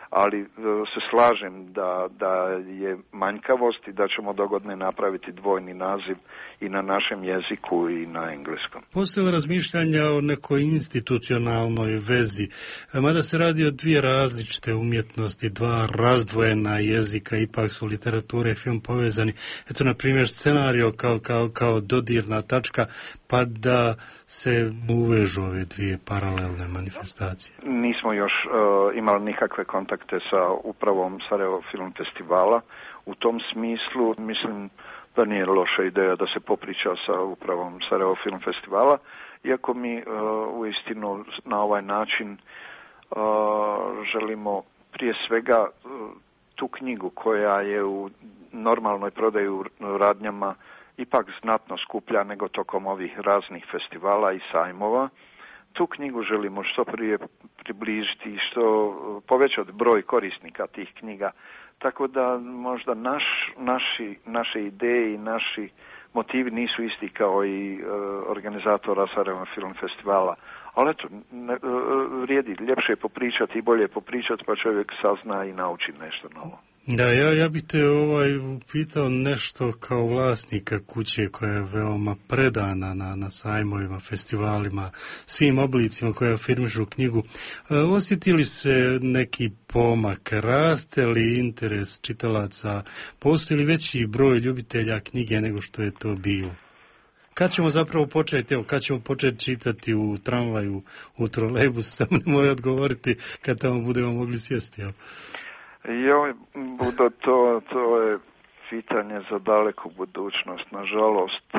ali se slažem da je manjkavost i da ćemo dogodne napraviti dvojni naziv i na našem jeziku i na engleskom. Postoje razmišljanja o nekoj institucionalnoj vezi, mada se radi o dvije različite umjetnosti, dva razdvojena jezika, ipak su literatura i film povezani. Eto, na primjer, scenario kao dodirna tačka, pa da se uvežu ove dvije paralelne manifestacije. Nismo još imali nikakve kontakte sa upravom Sarajevo Film Festivala. U tom smislu mislim da nije loša ideja da se popriča sa upravom Sarajevo Film Festivala, iako mi uistinu na ovaj način želimo prije svega tu knjigu koja je u normalnoj prodaji u radnjama ipak znatno skuplja nego tokom ovih raznih festivala i sajmova. Tu knjigu želimo što prije približiti i što povećati broj korisnika tih knjiga. Tako da možda naše ideje i naši motivi nisu isti kao i organizatora Sarajevo Film Festivala. Ali eto, vrijedi, ljepše je popričati i bolje popričati, pa čovjek sazna i nauči nešto novo. Da, ja bih te upitao nešto kao vlasnika kuće koja je veoma predana na sajmovima, festivalima, svim oblicima koje afirmišu knjigu. Osjetili se neki pomak? Raste li interes čitalaca? Postoji li veći broj ljubitelja knjige nego što je to bilo? Kad ćemo zapravo početi čitati u tramvaju, u trolejbusu, samo nemoj odgovoriti kad tamo budemo mogli sjesti, jel? Budo, to je pitanje za daleku budućnost. Nažalost,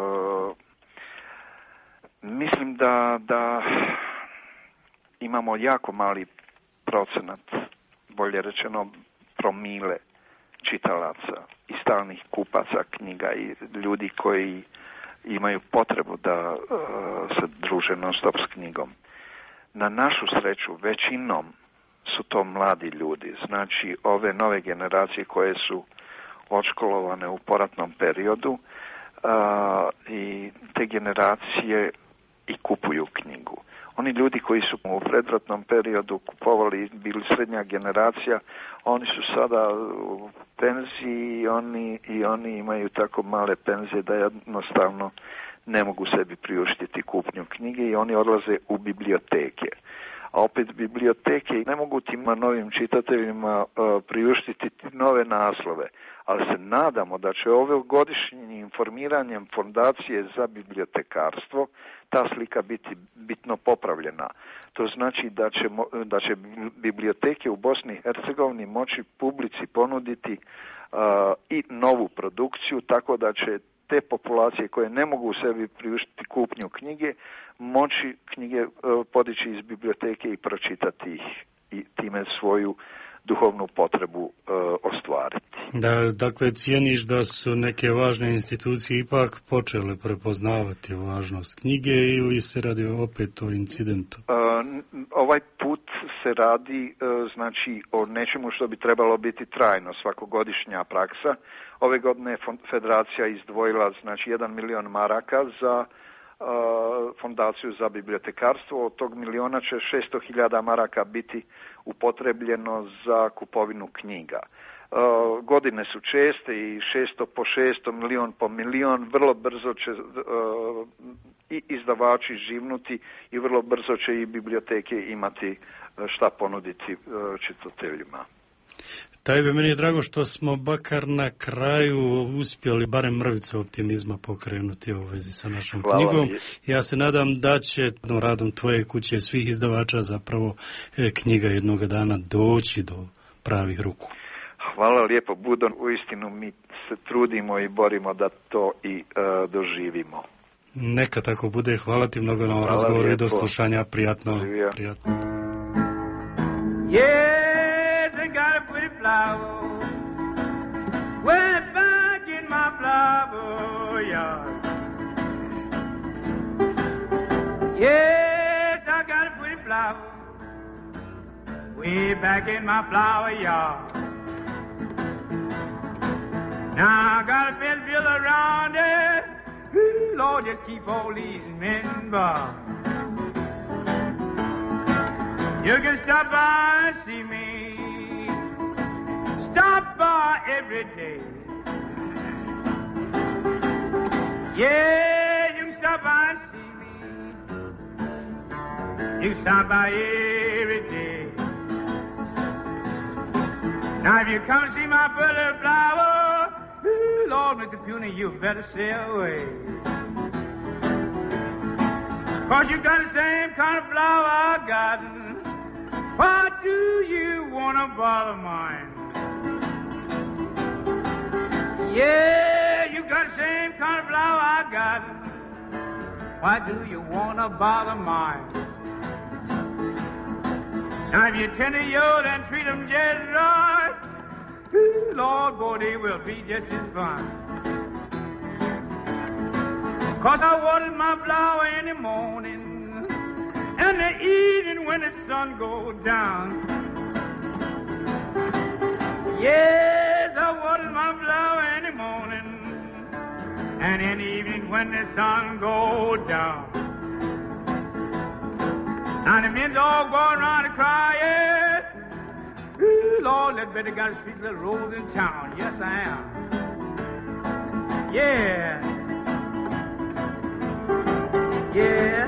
mislim da imamo jako mali procenat, bolje rečeno promile čitalaca i stalnih kupaca knjiga i ljudi koji imaju potrebu da se druže non stop s knjigom. Na našu sreću, većinom su to mladi ljudi, znači ove nove generacije koje su odškolovane u poratnom periodu i te generacije i kupuju knjigu. Oni ljudi koji su u predratnom periodu kupovali, bili srednja generacija, oni su sada u penziji i oni imaju tako male penzije da jednostavno ne mogu sebi priuštiti kupnju knjige i oni odlaze u biblioteke. A opet biblioteke ne mogu tim novim čitateljima priuštiti nove naslove, ali se nadamo da će ovogodišnjim informiranjem Fondacije za bibliotekarstvo ta slika biti bitno popravljena. To znači da će biblioteke u Bosni i Hercegovini moći publici ponuditi i novu produkciju, tako da će te populacije koje ne mogu u sebi priuštiti kupnju knjige moći knjige podići iz biblioteke i pročitati ih i time svoju duhovnu potrebu ostvariti. Da, dakle, cijeniš da su neke važne institucije ipak počele prepoznavati važnost knjige ili se radi opet o incidentu? Ovaj put se radi znači o nečemu što bi trebalo biti trajno, svakogodišnja praksa. Ove godine Federacija izdvojila znači 1 milion maraka za Fondaciju za bibliotekarstvo. Od tog miliona će 600.000 maraka biti upotrebljeno za kupovinu knjiga. Godine su česte i 600 po 600, milion po milion, vrlo brzo će i izdavači živnuti i vrlo brzo će i biblioteke imati šta ponuditi čitateljima. Tajbe, meni je drago što smo bakar na kraju uspjeli barem mrvicu optimizma pokrenuti u vezi sa našom knjigom. Ja se nadam da će radom tvoje kuće svih izdavača zapravo knjiga jednoga dana doći do pravih ruku. Hvala lijepo, Budon. Uistinu mi se trudimo i borimo da to i doživimo. Neka tako bude. Hvala ti mnogo na ovom razgovoru i do slušanja. Prijatno. Flower, went back in my flower yard. Yes, I got a pretty flower, way back in my flower yard. Now I got a fence built around it, Lord, just keep all these men by. You can stop by and see me stop by every day. Yeah, you can stop by and see me. You can stop by every day. Now if you come and see my pretty flower, ooh, Lord, Mr. Puny, you better stay away. 'Cause you got the same kind of flower I got. Why do you wanna bother mine? Yeah, you got the same kind of flower I got. Why do you wanna bother mine? Now if you tend to yours and treat them just right, ooh, Lord, boy, they will be just as fine. 'Cause I watered my flower in the morning and the evening when the sun goes down. Yes, I watered my flower in the morning and in the evening when the sun goes down. Now the men's all going around and crying, ooh, Lord, that better got a sweet little rose in town. Yes, I am. Yeah. Yeah.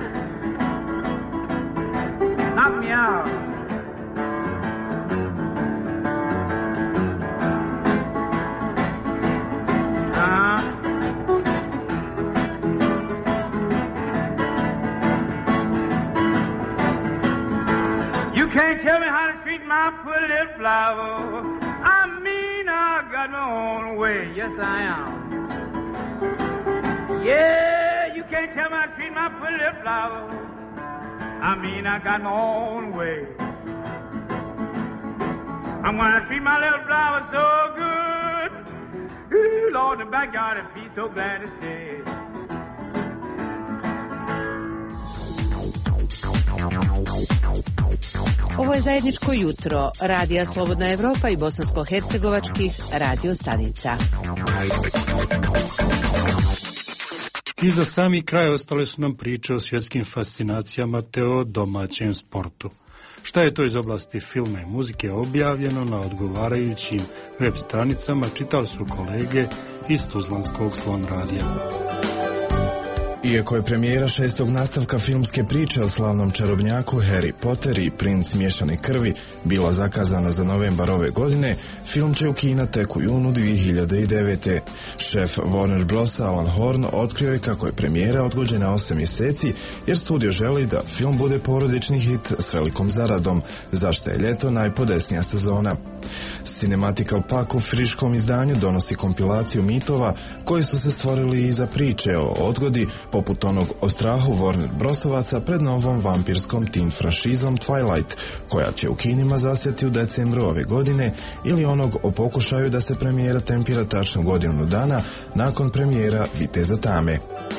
Knock me out. You can't tell me how to treat my pretty little flower. I mean, I got my own way. Yes, I am. Yeah, you can't tell me how to treat my pretty little flower. I mean, I got my own way. I'm gonna treat my little flower so good. Ooh, Lord, the backyard would be so glad to stay. Ovo je zajedničko jutro Radija Slobodna Evropa i bosansko-hercegovačkih radio stanica. I za sami kraj ostale su nam priče o svjetskim fascinacijama te o domaćem sportu. Šta je to iz oblasti filma i muzike objavljeno na odgovarajućim web stranicama, čitali su kolege iz Tuzlanskog Slon radija. Iako je premijera 6. nastavka filmske priče o slavnom čarobnjaku Harry Potter i princ miješane krvi bila zakazana za novembar ove godine, film će u kina tek u junu 2009. Šef Warner Brosa Alan Horn otkrio je kako je premijera odgođena 8 mjeseci jer studio želi da film bude porodični hit s velikom zaradom, zašto je ljeto najpodesnija sezona. Cinematical Pack u friškom izdanju donosi kompilaciju mitova koji su se stvorili iza priče o odgodi, poput onog o strahu Warner Brosovaca pred novom vampirskom teen franšizom Twilight, koja će u kinima zasjeti u decembru ove godine, ili onog o pokušaju da se premijera tempira tačno godinu dana nakon premijera Viteza tame.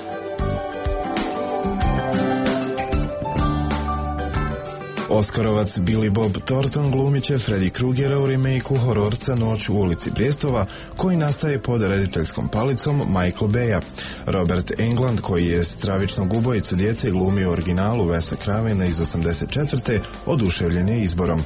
Oskarovac Billy Bob Thornton glumit će Freddy Krugera u remake-u hororca Noć u ulici Brijestova, koji nastaje pod rediteljskom palicom Michael Baya. Robert Englund, koji je stravičnog ubojicu djece glumio u originalu Wesa Cravena iz 1984. oduševljen je izborom.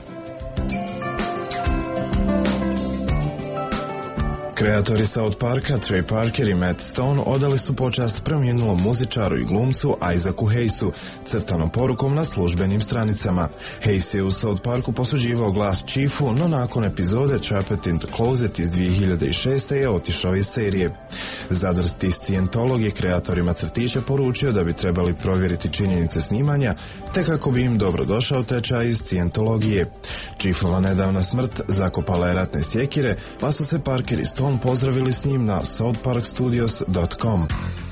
Kreatori South Parka, Trey Parker i Matt Stone, odali su počast premijenulom muzičaru i glumcu Isaacu Hayesu, crtanom porukom na službenim stranicama. Hayes je u South Parku posuđivao glas Chiefu, no nakon epizode Trapped in the Closet iz 2006. je otišao iz serije. Zadrsti scijentolog je kreatorima crtića poručio da bi trebali provjeriti činjenice snimanja, te kako bi im dobro došao tečaj iz scijentologije. Chiefova nedavna smrt zakopala je ratne sjekire, pa su se Parker i Stone pozdravili s njim na southparkstudios.com.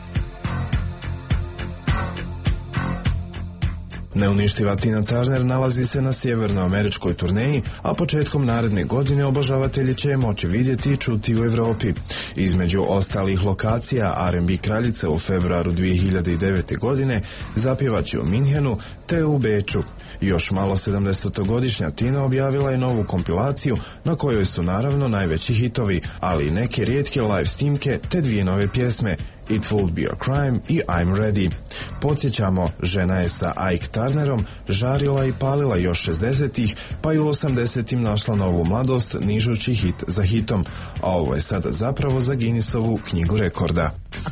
Neuništiva Tina Turner nalazi se na sjevernoameričkoj turneji, a početkom naredne godine obožavatelji će je moći vidjeti i čuti u Europi. Između ostalih lokacija, R&B kraljica u februaru 2009. godine zapjevaće u Minhenu te u Beču. Još malo 70-godišnja Tina objavila je novu kompilaciju na kojoj su naravno najveći hitovi, ali i neke rijetke live snimke te dvije nove pjesme, It Would Be a Crime i I'm Ready. Podsjećamo, žena je sa Ike Turnerom žarila i palila još 60-ih, pa i u 80-im našla novu mladost nižući hit za hitom, a ovo je sada zapravo za Guinnessovu knjigu rekorda.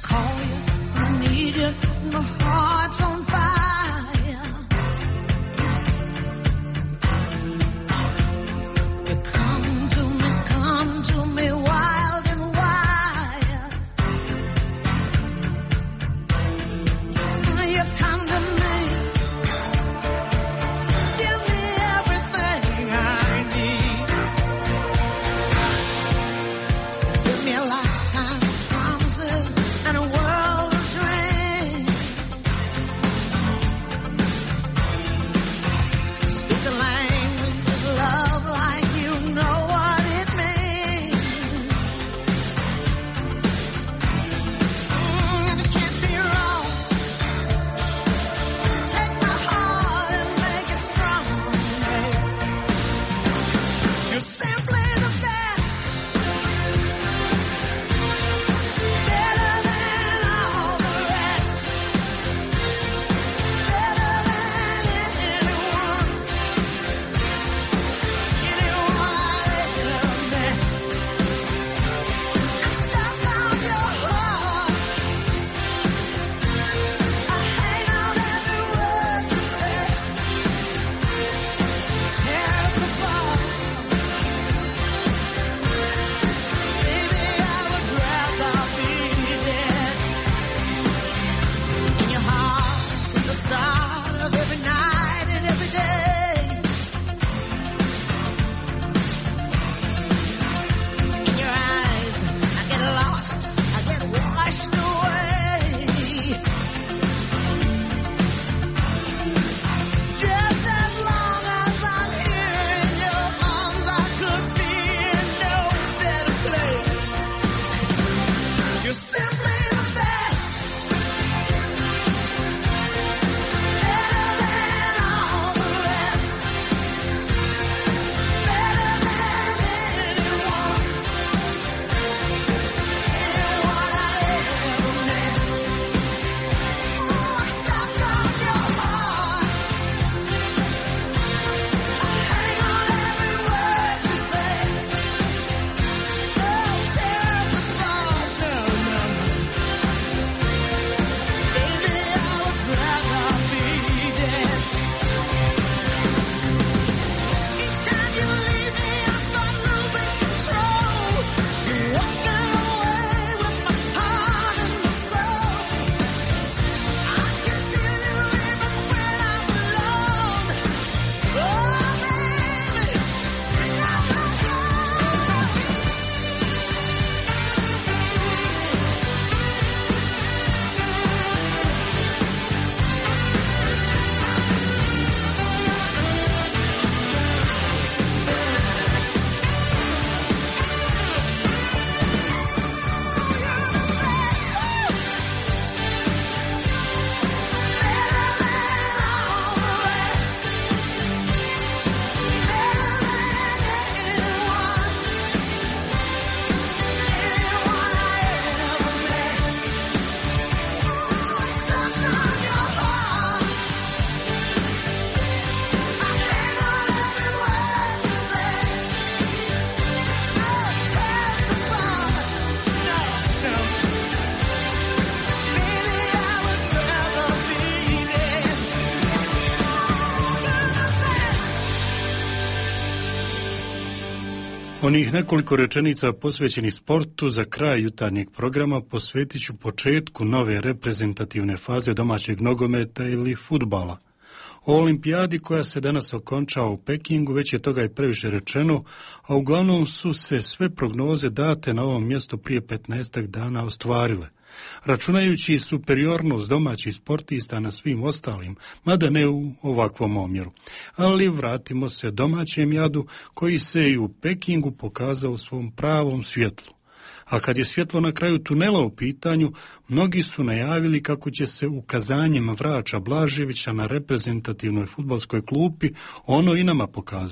Onih nekoliko rečenica posvećenih sportu za kraj jutarnjeg programa posvetit ću početku nove reprezentativne faze domaćeg nogometa ili fudbala. O olimpijadi koja se danas okončava u Pekingu već je toga i previše rečeno, a uglavnom su se sve prognoze date na ovom mjestu prije 15 dana ostvarile. Računajući superiornost domaćih sportista na svim ostalim, mada ne u ovakvom omjeru. Ali vratimo se domaćem jadu koji se i u Pekingu pokazao u svom pravom svjetlu. A kad je svjetlo na kraju tunela u pitanju, mnogi su najavili kako će se ukazanjem Vrača Blaževića na reprezentativnoj fudbalskoj klupi ono i nama pokazati.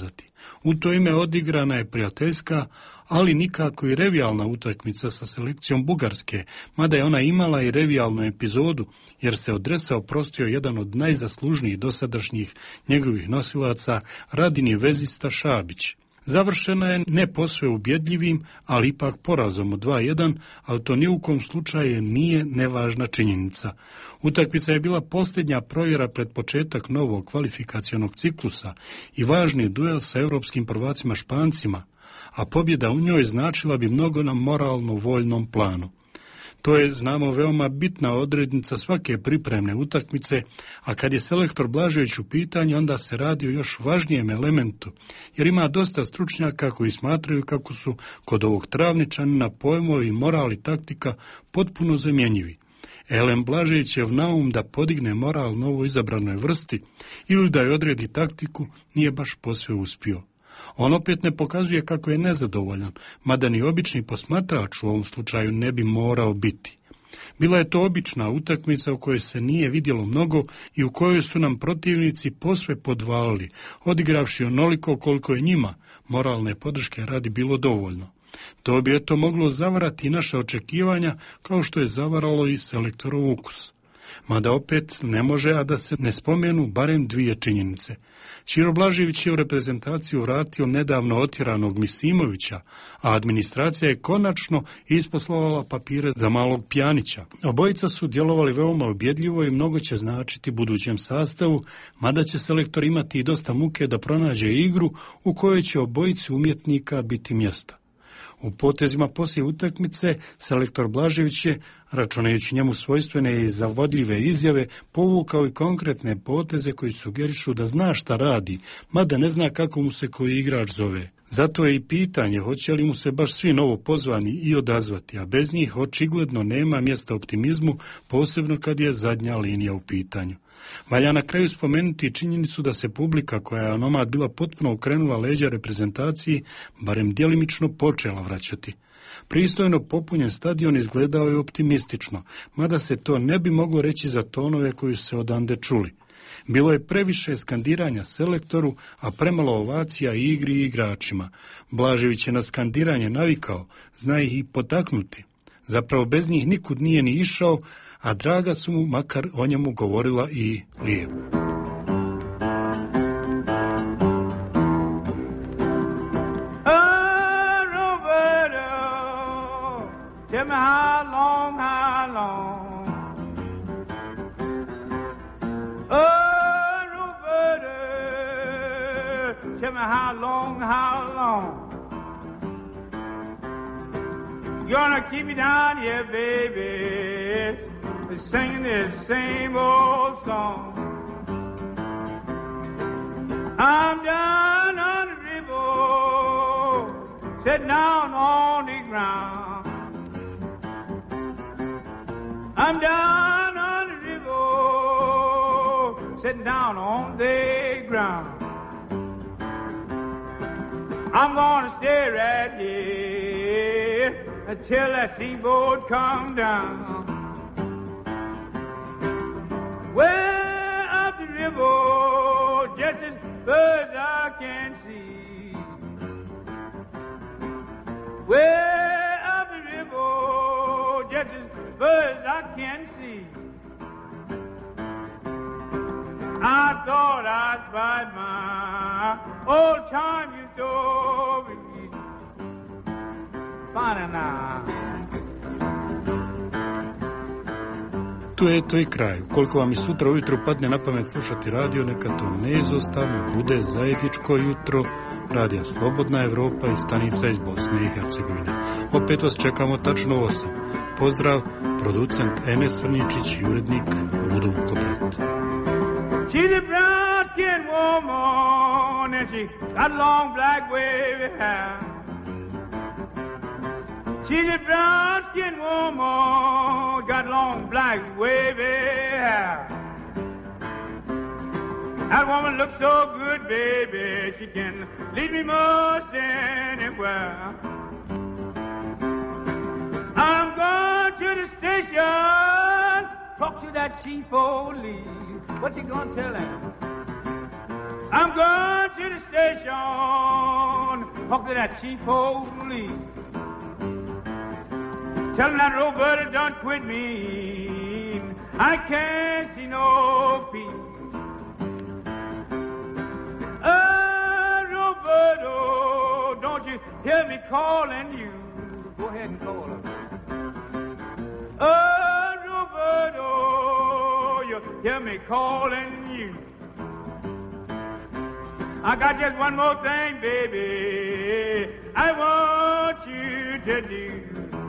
U to ime odigrana je prijateljska, ali nikako i revijalna utakmica sa selekcijom Bugarske, mada je ona imala i revijalnu epizodu, jer se od dresa oprostio jedan od najzaslužnijih dosadašnjih njegovih nosilaca, Radini vezista Šabić. Završena je ne posve ubjedljivim, ali ipak porazom od 2:1, ali to ni u kom slučaju nije nevažna činjenica. Utakmica je bila posljednja provjera pred početak novog kvalifikacionog ciklusa i važni duel sa europskim prvacima Špancima, a pobjeda u njoj značila bi mnogo na moralno-voljnom planu. To je, znamo, veoma bitna odrednica svake pripremne utakmice, a kad je selektor Blažević u pitanju, onda se radi o još važnijem elementu, jer ima dosta stručnjaka koji smatraju kako su kod ovog Travničanina pojmovi moral i taktika potpuno zamjenjivi. Elem Blaževićev naum da podigne moral novo izabranoj vrsti ili da joj odredi taktiku nije baš posve uspio. On opet ne pokazuje kako je nezadovoljan, mada ni obični posmatrač u ovom slučaju ne bi morao biti. Bila je to obična utakmica u kojoj se nije vidjelo mnogo i u kojoj su nam protivnici posve podvalili, odigravši onoliko koliko je njima moralne podrške radi bilo dovoljno. To bi eto moglo zavarati naša očekivanja, kao što je zavaralo i selektorov ukus. Mada opet ne može, a da se ne spomenu barem dvije činjenice. Ćiro Blažević je u reprezentaciju vratio nedavno otjeranog Misimovića, a administracija je konačno isposlovala papire za malog Pjanića. Obojica su djelovali veoma ubjedljivo i mnogo će značiti budućem sastavu, mada će selektor imati i dosta muke da pronađe igru u kojoj će obojici umjetnika biti mjesta. U potezima poslije utakmice selektor Blažević je, računajući njemu svojstvene i zavodljive izjave, povukao i konkretne poteze koji sugerišu da zna šta radi, mada ne zna kako mu se koji igrač zove. Zato je i pitanje hoće li mu se baš svi novo pozvani i odazvati, a bez njih očigledno nema mjesta optimizmu, posebno kad je zadnja linija u pitanju. Valja na kraju spomenuti činjenicu da se publika, koja je onomad bila potpuno okrenula leđa reprezentaciji, barem djelimično počela vraćati. Pristojno popunjen stadion izgledao je optimistično, mada se to ne bi moglo reći za tonove koji su se odande čuli. Bilo je previše skandiranja selektoru, a premalo ovacija igri i igračima. Blažević je na skandiranje navikao, zna ih i potaknuti. Zapravo bez njih nikud nije ni išao, a draga su mu makar o njemu govorila i lijepo. Tell me how long, how long. Oh, Roberta, tell me how long, how long. You're gonna keep me down here, baby, singing this same old song. I'm down on the river, sitting down on the ground. I'm down on the river, sitting down on the ground. I'm gonna stay right here until that steamboat come down. Way up the river, just as far as I can see. Way up the river, just as far as I can see. I thought I'd find my old time you told me. Fine now. Tu je to i kraj. Koliko vam i sutra ujutro padne na pamet slušati radio, neka to neizostavno bude zajedničko jutro radija Slobodna Evropa i stanica iz Bosne i Hercegovine. Opet vas čekamo tačno 8. Pozdrav, producent Enes Vrničić i urednik Budo Vukobrat. She's a brown-skinned woman and she got long black wavy hair. She's a brown-skinned woman, got long black wavy hair. That woman looks so good, baby, she can lead me most anywhere. I'm going to the station, talk to that chief old lead. What you gonna tell him? I'm going to the station, talk to that chief old police. Tell him that Roberta done quit me. I can't see no peace. Roberta, don't you hear me calling you? Go ahead and call her. Roberta, you hear me calling you? I got just one more thing, baby, I want you to do.